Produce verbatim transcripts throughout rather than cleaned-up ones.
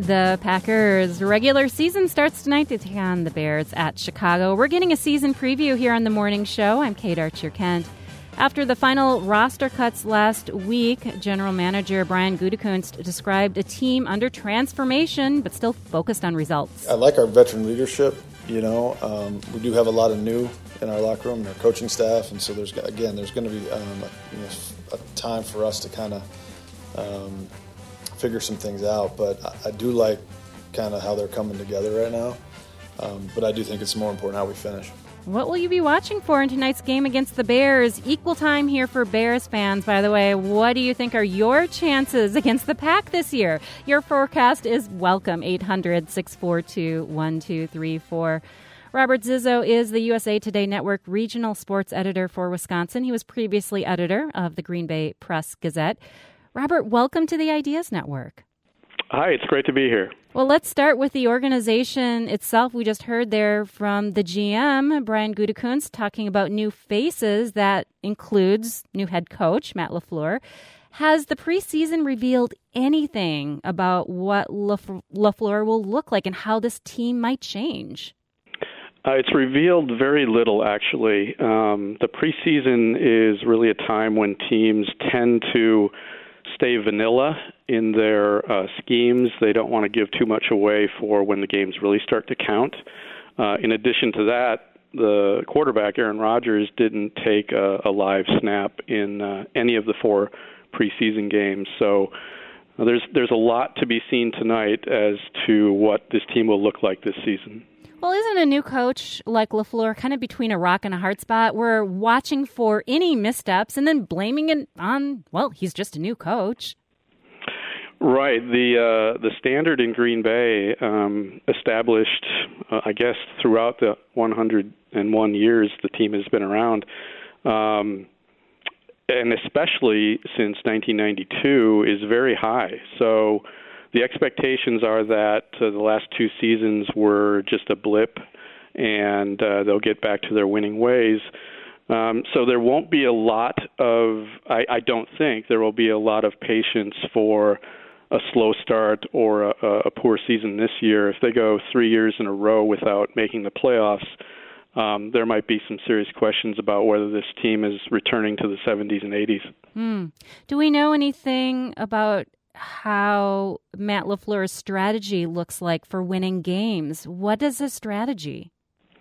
The Packers' regular season starts tonight. They take on the Bears at Chicago. We're getting a season preview here on the morning show. I'm Kate Archer-Kent. After the final roster cuts last week, General Manager Brian Gutekunst described a team under transformation but still focused on results. I like our veteran leadership. You know, um, we do have a lot of new in our locker room and our coaching staff, and so there's again there's going to be um, you know, a time for us to kind of um, figure some things out. But I, I do like kind of how they're coming together right now. Um, but I do think it's more important how we finish. What will you be watching for in tonight's game against the Bears? Equal time here for Bears fans, by the way. What do you think are your chances against the Pack this year? Your forecast is welcome, eight hundred, six four two, one two three four. Robert Zizzo is the U S A Today Network regional sports editor for Wisconsin. He was previously editor of the Green Bay Press-Gazette. Robert, welcome to the Ideas Network. Hi, it's great to be here. Well, let's start with the organization itself. We just heard there from the G M, Brian Gutekunst, talking about new faces. That includes new head coach, Matt LaFleur. Has the preseason revealed anything about what LaFleur will look like and how this team might change? Uh, it's revealed very little, actually. Um, the preseason is really a time when teams tend to stay vanilla in their uh, schemes. They don't want to give too much away for when the games really start to count. Uh, in addition to that, the quarterback, Aaron Rodgers, didn't take a, a live snap in uh, any of the four preseason games. So uh, there's there's a lot to be seen tonight as to what this team will look like this season. Well, isn't a new coach like LaFleur kind of between a rock and a hard spot? We're watching for any missteps and then blaming it on, well, he's just a new coach. Right. The uh, the standard in Green Bay um, established, uh, I guess, throughout the one hundred one years the team has been around, um, and especially since nineteen ninety-two, is very high. So the expectations are that uh, the last two seasons were just a blip, and uh, they'll get back to their winning ways. Um, so there won't be a lot of, I, I don't think there will be a lot of patience for a slow start or a, a poor season this year. If they go three years in a row without making the playoffs, um, there might be some serious questions about whether this team is returning to the seventies and eighties. Mm. Do we know anything about how Matt LaFleur's strategy looks like for winning games? What is his strategy?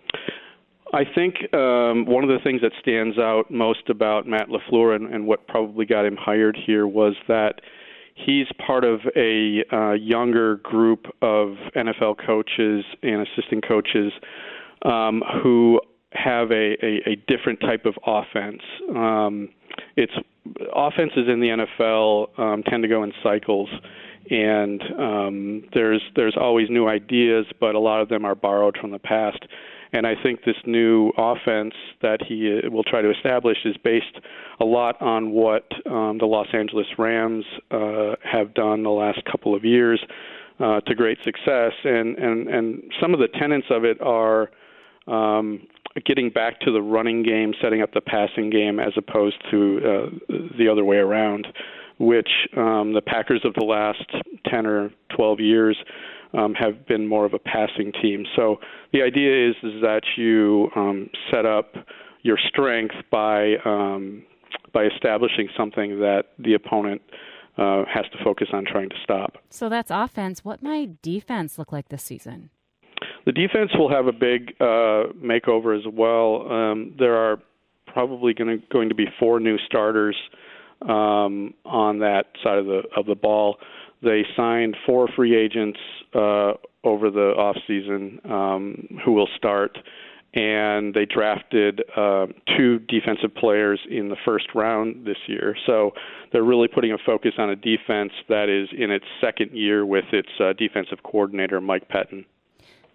I think um, one of the things that stands out most about Matt LaFleur and, and what probably got him hired here was that he's part of a uh, younger group of N F L coaches and assistant coaches um, who have a, a, a different type of offense. Um, it's offenses in the N F L um, tend to go in cycles, and um, there's there's always new ideas, but a lot of them are borrowed from the past. And I think this new offense that he will try to establish is based a lot on what um, the Los Angeles Rams uh, have done the last couple of years uh, to great success. And, and, and some of the tenets of it are um, getting back to the running game, setting up the passing game as opposed to uh, the other way around, which um, the Packers of the last ten or twelve years Um, have been more of a passing team. So the idea is, is that you um, set up your strength by um, by establishing something that the opponent uh, has to focus on trying to stop. So that's offense. What might defense look like this season? The defense will have a big uh, makeover as well. Um, there are probably going to going to be four new starters um, on that side of the of the ball. They signed four free agents uh, over the offseason um, who will start, and they drafted uh, two defensive players in the first round this year. So they're really putting a focus on a defense that is in its second year with its uh, defensive coordinator, Mike Pettin.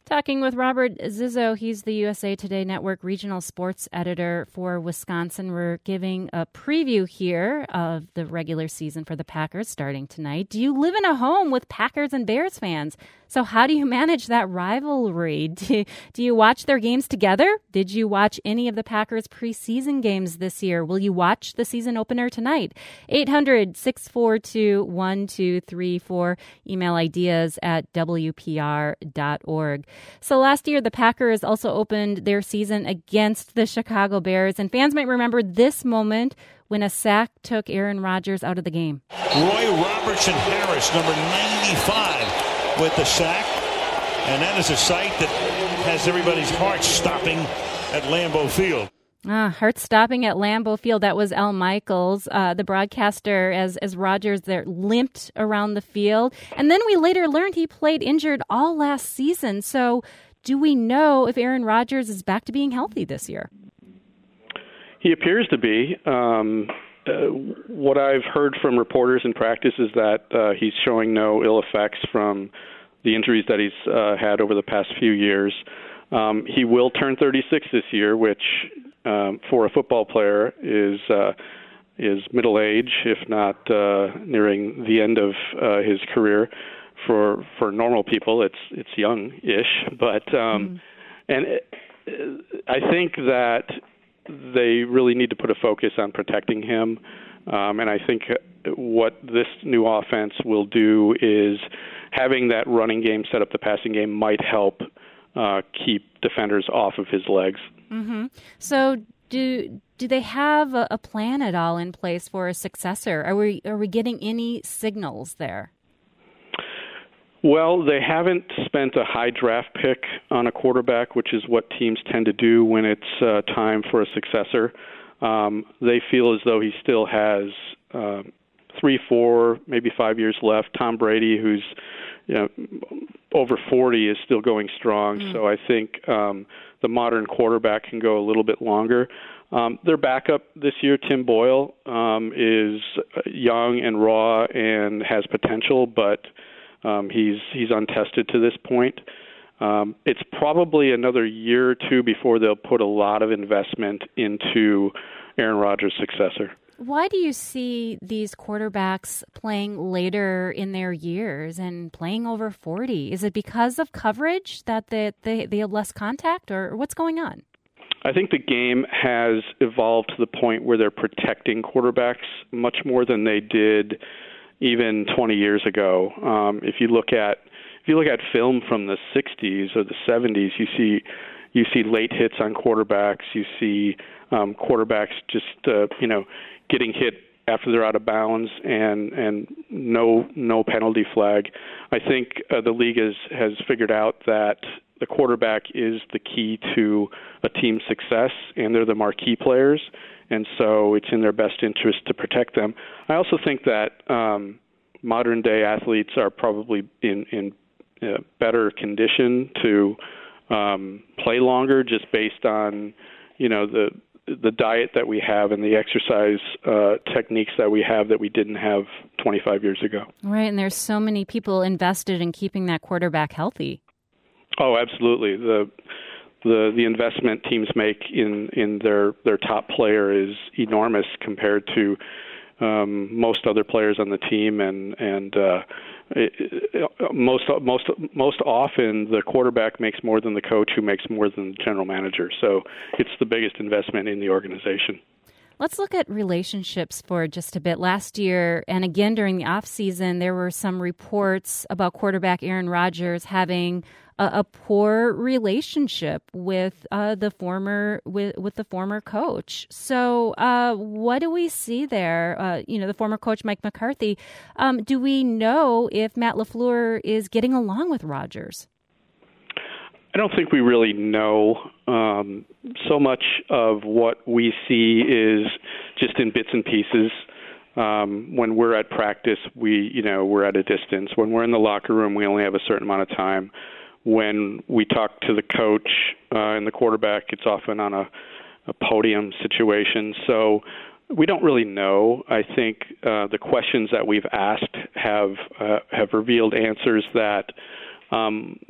Talking with Robert Zizzo. He's the U S A Today Network regional sports editor for Wisconsin. We're giving a preview here of the regular season for the Packers starting tonight. Do you live in a home with Packers and Bears fans? So how do you manage that rivalry? Do, do you watch their games together? Did you watch any of the Packers preseason games this year? Will you watch the season opener tonight? eight hundred, six four two, one two three four. Email ideas at W P R dot org. So last year, the Packers also opened their season against the Chicago Bears, and fans might remember this moment when a sack took Aaron Rodgers out of the game. Roy Robertson Harris, number ninety-five, with the sack, and that is a sight that has everybody's heart stopping at Lambeau Field. Ah, heart stopping at Lambeau Field. That was Al Michaels, uh, the broadcaster, as as Rodgers there limped around the field. And then we later learned he played injured all last season. So do we know if Aaron Rodgers is back to being healthy this year? He appears to be. Um, uh, what I've heard from reporters in practice is that uh, he's showing no ill effects from the injuries that he's uh, had over the past few years. Um, he will turn thirty-six this year, which um, for a football player is uh, is middle age, if not uh, nearing the end of uh, his career. For for normal people, it's it's young-ish, but um, mm. and it, I think that they really need to put a focus on protecting him. Um, and I think what this new offense will do is having that running game set up the passing game might help uh, keep defenders off of his legs. Mm-hmm. So do do they have a, a plan at all in place for a successor? Are we are we getting any signals there? Well, they haven't spent a high draft pick on a quarterback, which is what teams tend to do when it's uh, time for a successor. Um, they feel as though he still has uh, three, four, maybe five years left. Tom Brady, who's you know, over forty, is still going strong. Mm. So I think um, the modern quarterback can go a little bit longer. Um, their backup this year, Tim Boyle, um, is young and raw and has potential, but Um, he's he's untested to this point. Um, it's probably another year or two before they'll put a lot of investment into Aaron Rodgers' successor. Why do you see these quarterbacks playing later in their years and playing over forty? Is it because of coverage that they, they, they have less contact, or what's going on? I think the game has evolved to the point where they're protecting quarterbacks much more than they did even twenty years ago. Um, if you look at if you look at film from the sixties or the seventies, you see you see late hits on quarterbacks. You see um, quarterbacks just uh, you know getting hit after they're out of bounds and and no no penalty flag. I think uh, the league has has figured out that the quarterback is the key to a team's success, and they're the marquee players. And so it's in their best interest to protect them. I also think that um, modern-day athletes are probably in, in uh, better condition to um, play longer, just based on, you know, the the diet that we have and the exercise uh, techniques that we have that we didn't have twenty-five years ago. Right, and there's so many people invested in keeping that quarterback healthy. Oh, absolutely. The The the investment teams make in, in their, their top player is enormous compared to um, most other players on the team, and and uh, it, it, most most most often the quarterback makes more than the coach, who makes more than the general manager. So it's the biggest investment in the organization. Let's look at relationships for just a bit. Last year, and again during the offseason, there were some reports about quarterback Aaron Rodgers having a, a poor relationship with uh, the former with with the former coach. So, uh, what do we see there? Uh, you know, the former coach Mike McCarthy. Um, do we know if Matt LaFleur is getting along with Rodgers? I don't think we really know. Um, so much of what we see is just in bits and pieces. Um, when we're at practice, we, you know, we're at a distance. When we're in the locker room, we only have a certain amount of time. When we talk to the coach uh, and the quarterback, it's often on a, a podium situation. So we don't really know. I think uh, the questions that we've asked have uh, have revealed answers that um,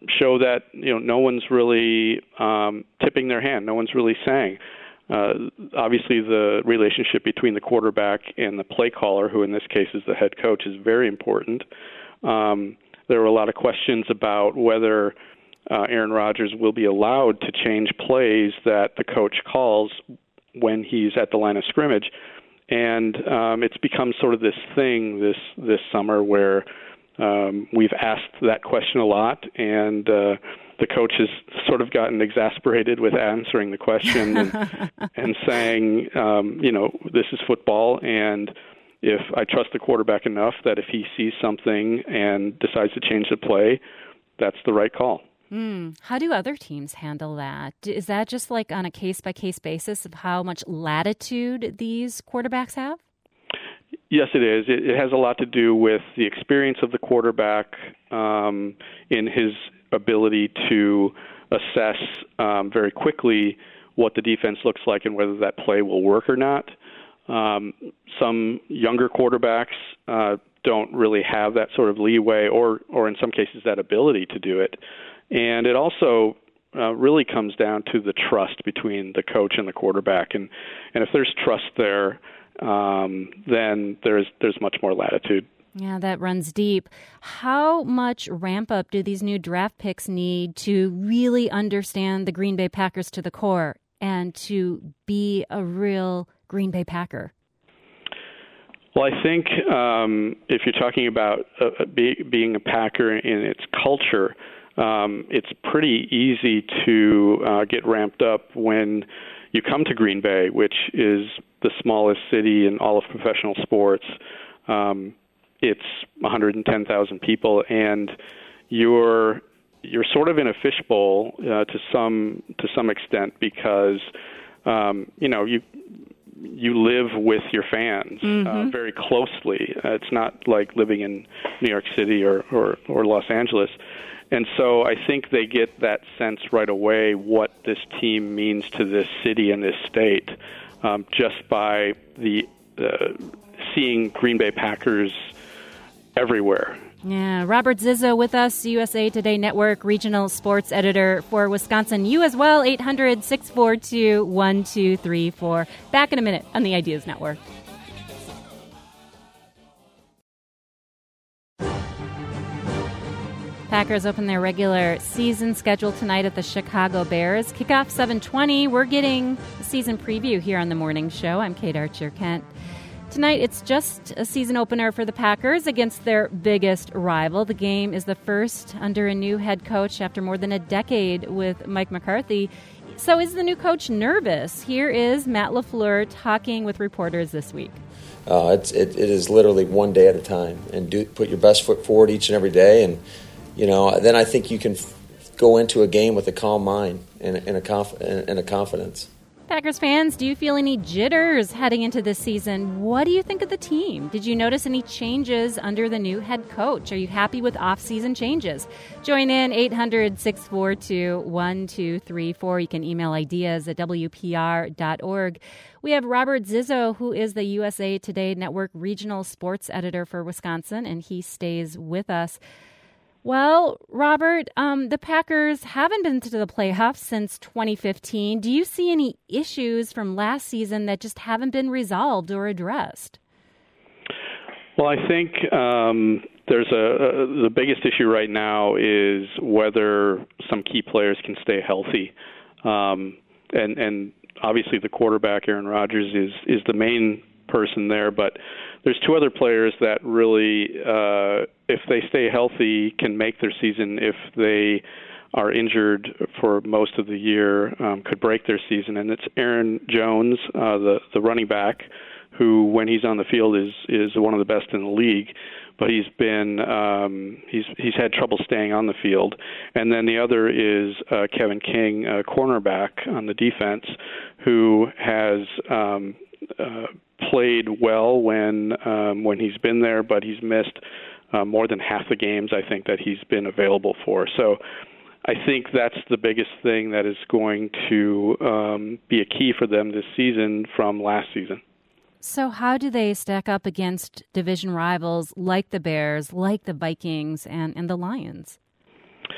show that you know no one's really um, tipping their hand, no one's really saying. Uh, obviously, the relationship between the quarterback and the play caller, who in this case is the head coach, is very important. Um, there were a lot of questions about whether uh, Aaron Rodgers will be allowed to change plays that the coach calls when he's at the line of scrimmage. And um, it's become sort of this thing this, this summer where um, we've asked that question a lot, and uh, the coach has sort of gotten exasperated with answering the question and, and saying, um, you know, this is football, and if I trust the quarterback enough that if he sees something and decides to change the play, that's the right call. Mm. How do other teams handle that? Is that just like on a case-by-case basis of how much latitude these quarterbacks have? Yes, it is. It, it has a lot to do with the experience of the quarterback um, in his ability to assess um, very quickly what the defense looks like and whether that play will work or not. Um, some younger quarterbacks uh, don't really have that sort of leeway or, or in some cases that ability to do it. And it also uh, really comes down to the trust between the coach and the quarterback. And, and if there's trust there, um, then there's there's much more latitude. Yeah, that runs deep. How much ramp up do these new draft picks need to really understand the Green Bay Packers to the core and to be a real Green Bay Packer? Well, I think um, if you're talking about uh, be, being a Packer in its culture, um, it's pretty easy to uh, get ramped up when you come to Green Bay, which is the smallest city in all of professional sports. Um, it's one hundred ten thousand people, and you're you're sort of in a fishbowl uh, to some to some extent because um, you know you you live with your fans mm-hmm. uh, very closely. Uh, it's not like living in New York City or, or, or Los Angeles. And so I think they get that sense right away what this team means to this city and this state um, just by the uh, seeing Green Bay Packers everywhere. Yeah, Robert Zizzo with us, U S A Today Network regional sports editor for Wisconsin. You as well, eight hundred, six four two, one two three four. Back in a minute on the Ideas Network. Packers open their regular season schedule tonight at the Chicago Bears. Kickoff seven twenty. We're getting a season preview here on the morning show. I'm Kate Archer-Kent. Tonight, it's just a season opener for the Packers against their biggest rival. The game is the first under a new head coach after more than a decade with Mike McCarthy. So is the new coach nervous? Here is Matt LaFleur talking with reporters this week. Uh, it's, it, it is literally one day at a time, and do put your best foot forward each and every day. And, you know, then I think you can f- go into a game with a calm mind and, and, a, conf- and, and a confidence. Packers fans, do you feel any jitters heading into this season? What do you think of the team? Did you notice any changes under the new head coach? Are you happy with off-season changes? Join in eight hundred, six four two, one two three four. You can email ideas at W P R dot org. We have Robert Zizzo, who is the U S A Today Network regional sports editor for Wisconsin, and he stays with us. Well, Robert, um, the Packers haven't been to the playoffs since twenty fifteen. Do you see any issues from last season that just haven't been resolved or addressed? Well, I think um, there's a, a the biggest issue right now is whether some key players can stay healthy, um, and and obviously the quarterback Aaron Rodgers is is the main person there, but there's two other players that really, uh, if they stay healthy, can make their season. If they are injured for most of the year, um, could break their season. And it's Aaron Jones, uh, the the running back, who, when he's on the field, is is one of the best in the league. But he's been um, he's he's had trouble staying on the field. And then the other is uh, Kevin King, a cornerback on the defense, who has um, uh, played well when um, when he's been there, but he's missed uh, more than half the games I think that he's been available for. So I think that's the biggest thing that is going to um, be a key for them this season from last season. So how do they stack up against division rivals like the Bears, like the Vikings, and, and the Lions?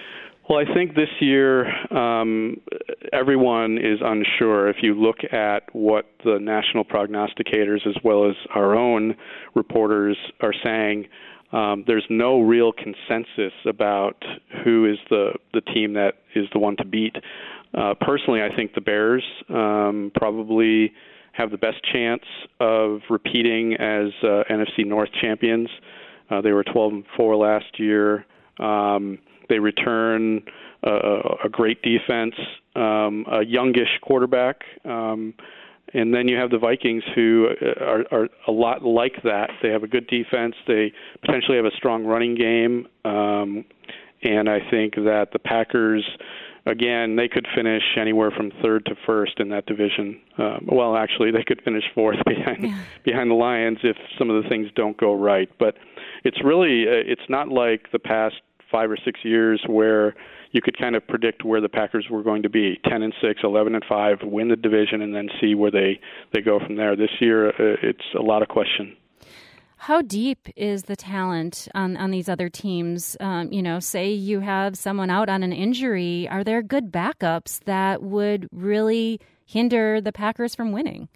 Well, I think this year um, everyone is unsure. If you look at what the national prognosticators as well as our own reporters are saying, um, there's no real consensus about who is the, the team that is the one to beat. Uh, personally, I think the Bears um, probably have the best chance of repeating as uh, N F C North champions. Uh, they were twelve and four last year. Um, they return a, a great defense, um, a youngish quarterback, um, and then you have the Vikings, who are, are a lot like that. They have a good defense. They potentially have a strong running game, um, and I think that the Packers, again, they could finish anywhere from third to first in that division. Um, well, actually, they could finish fourth behind yeah. behind the Lions if some of the things don't go right. But it's really, uh, it's not like the past five or six years where you could kind of predict where the Packers were going to be, ten and six, eleven and five, win the division, and then see where they, they go from there. This year, uh, it's a lot of question. How deep is the talent on, on these other teams? Um, you know, say you have someone out on an injury. Are there good backups that would really hinder the Packers from winning?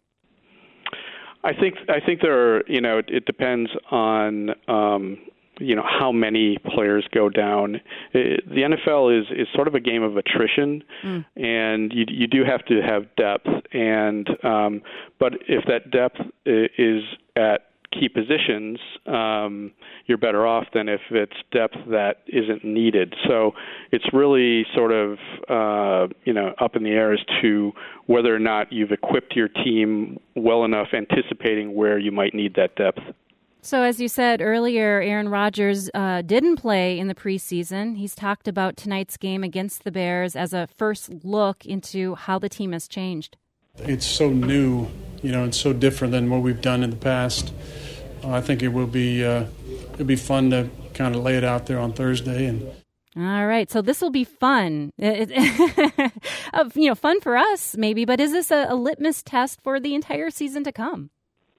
I think I think there are, you know, it, it depends on, um, you know, how many players go down. It, the N F L is, is sort of a game of attrition, mm. and you you do have to have depth. And um, but if that depth is at key positions, um, you're better off than if it's depth that isn't needed. So it's really sort of, uh, you know, up in the air as to whether or not you've equipped your team well enough, anticipating where you might need that depth. So as you said earlier, Aaron Rodgers uh, didn't play in the preseason. He's talked about tonight's game against the Bears as a first look into how the team has changed. It's so new, you know, it's so different than what we've done in the past. Uh, I think it will be uh, it'll be fun to kind of lay it out there on Thursday. And all right, so this will be fun. It, it, you know, fun for us maybe, but is this a, a litmus test for the entire season to come?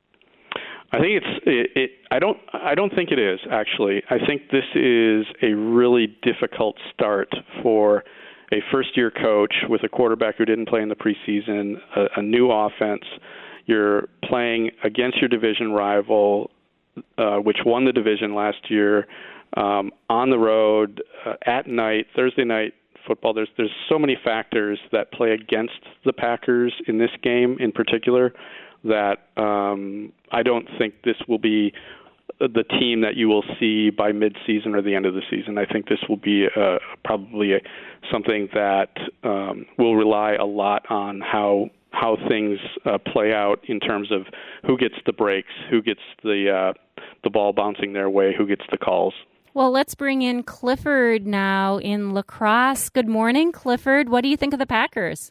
I think it's. It, it, I don't. I don't think it is actually. I think this is a really difficult start for a first-year coach with a quarterback who didn't play in the preseason, a, a new offense. You're playing against your division rival, uh, which won the division last year, um, on the road, uh, at night, Thursday night football. There's there's so many factors that play against the Packers in this game in particular that um, I don't think this will be the team that you will see by mid-season or the end of the season. I think this will be uh, probably a, something that um, will rely a lot on how how things uh, play out in terms of who gets the breaks, who gets the uh, the ball bouncing their way, who gets the calls. Well, let's bring in Clifford now in La Crosse. Good morning, Clifford. What do you think of the Packers?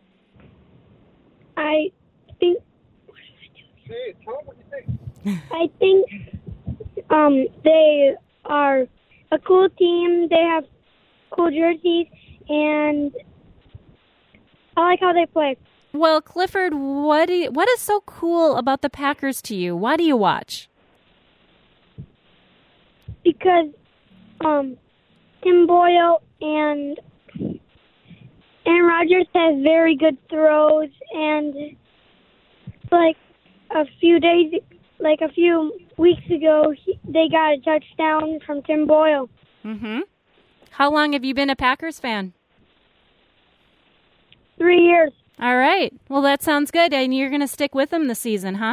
I think. I think um, they are a cool team. They have cool jerseys, and I like how they play. Well, Clifford, what do you, what is so cool about the Packers to you? Why do you watch? Because um, Tim Boyle and Aaron Rodgers has very good throws, and like a few days, like a few weeks ago, he, they got a touchdown from Tim Boyle. Mm-hmm. How long have you been a Packers fan? Three years. All right. Well, that sounds good. And you're going to stick with them this season, huh?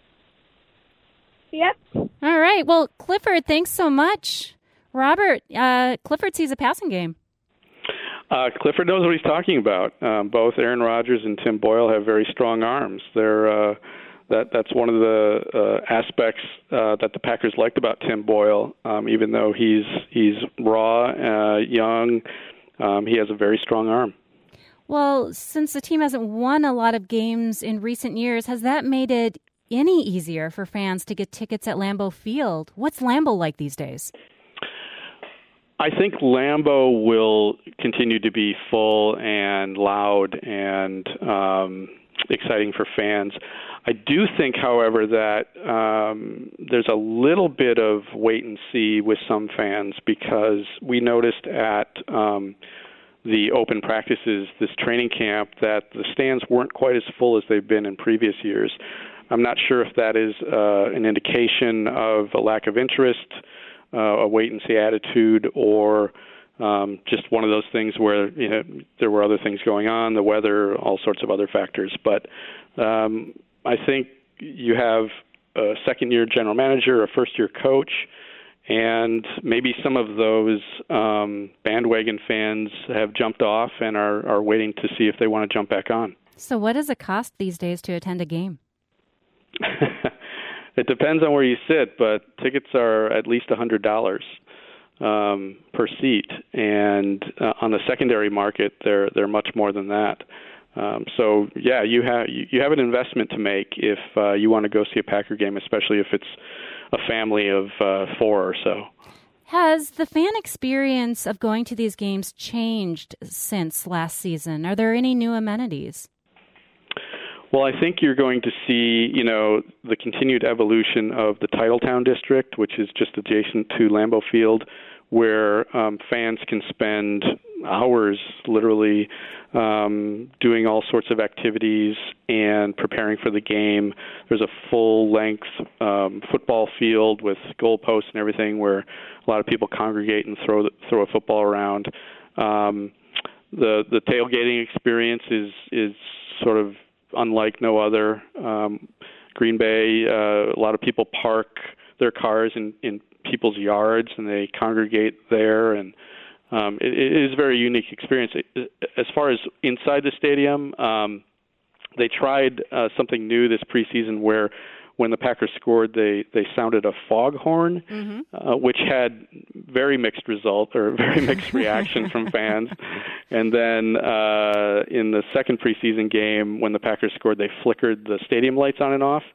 Yep. All right. Well, Clifford, thanks so much. Robert, uh, Clifford sees a passing game. Uh, Clifford knows what he's talking about. Um, both Aaron Rodgers and Tim Boyle have very strong arms. They're uh, that that's one of the uh, aspects uh, that the Packers liked about Tim Boyle. Um, even though he's he's raw, uh, young, um, he has a very strong arm. Well, since the team hasn't won a lot of games in recent years, has that made it any easier for fans to get tickets at Lambeau Field? What's Lambeau like these days? I think Lambeau will continue to be full and loud, and um, exciting for fans. I do think, however, that um, there's a little bit of wait and see with some fans, because we noticed at um, the open practices this training camp that the stands weren't quite as full as they've been in previous years. I'm not sure if that is uh, an indication of a lack of interest, uh, a wait-and-see attitude, or um, just one of those things where you know, there were other things going on, the weather, all sorts of other factors. But um, I think you have a second-year general manager, a first-year coach, and maybe some of those um, bandwagon fans have jumped off and are, are waiting to see if they want to jump back on. So what does it cost these days to attend a game? It depends on where you sit, but tickets are at least one hundred dollars um, per seat, and uh, on the secondary market, they're they're much more than that. Um, so yeah, you have you, you have an investment to make if uh, you want to go see a Packer game, especially if it's a family of uh, four or so. Has the fan experience of going to these games changed since last season? Are there any new amenities? Well, I think you're going to see, you know, the continued evolution of the Titletown district, which is just adjacent to Lambeau Field, where um, fans can spend hours literally um, doing all sorts of activities and preparing for the game. There's a full-length um, football field with goalposts and everything where a lot of people congregate and throw the, throw a football around. Um, the the tailgating experience is is sort of unlike no other. Um, Green Bay, uh, a lot of people park their cars in, in people's yards and they congregate there, and um, it, it is a very unique experience. As far as inside the stadium, um, they tried uh, something new this preseason where when the Packers scored, they, they sounded a foghorn, mm-hmm. uh, which had very mixed result or very mixed reaction from fans. And then uh, in the second preseason game, when the Packers scored, they flickered the stadium lights on and off,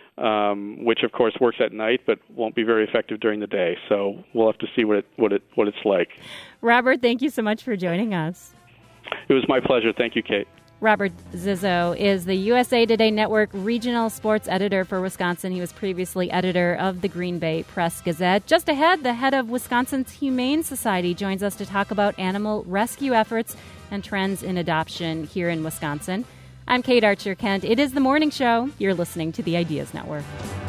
um, which of course works at night, but won't be very effective during the day. So we'll have to see what it what it what it's like. Robert, thank you so much for joining us. It was my pleasure. Thank you, Kate. Robert Zizzo is the U S A Today Network regional sports editor for Wisconsin. He was previously editor of the Green Bay Press-Gazette. Just ahead, the head of Wisconsin's Humane Society joins us to talk about animal rescue efforts and trends in adoption here in Wisconsin. I'm Kate Archer-Kent. It is The Morning Show. You're listening to the Ideas Network.